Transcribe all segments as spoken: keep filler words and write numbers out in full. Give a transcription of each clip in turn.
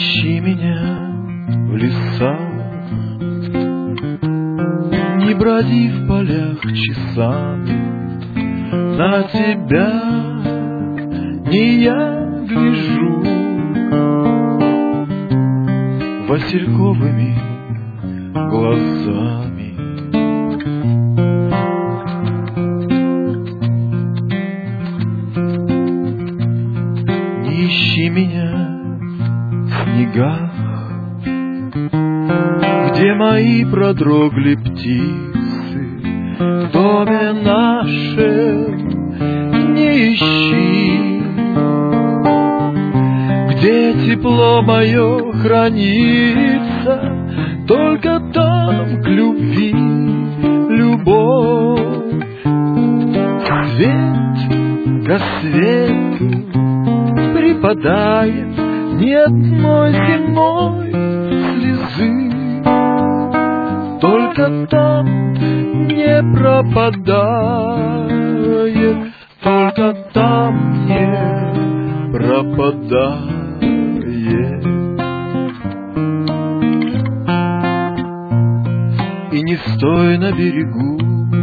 ищи меня в лесах, не броди в полях часами, на тебя не я гляжу васильковыми глазами. Не ищи меня в снегах, где мои продрогли птицы, в доме нашем не ищи, где тепло мое хранится, только там к любви любовь. Свет ко свету припадает, ни одной земной слезы, только там не пропадает, только там не пропадает. И не стой на берегу,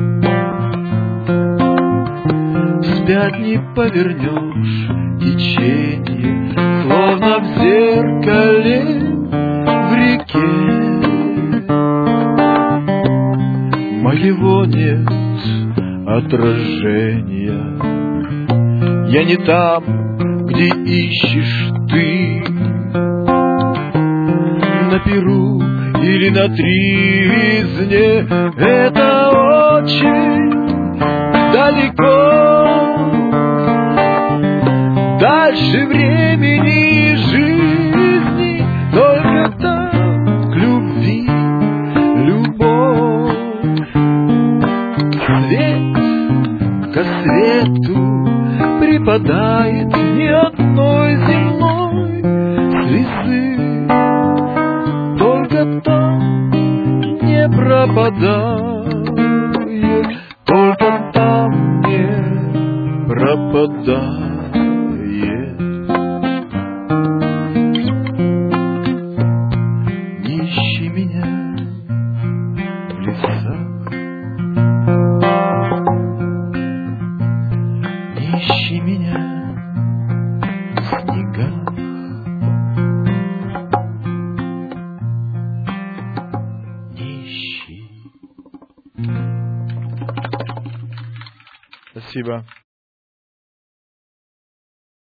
вспять не повернешь течение, словно в зеркале в реке. Моего нет отражения, я не там, где ищешь ты, на Перу или на Тризне, это очень далеко, дальше времени и жизни, только там к любви любовь. Свет ко свету припадает, ни одной земной слезы, только там не пропадает, только там не пропадает. Не ищи меня в лесах, не ищи меня в снегах, не ищи. Спасибо.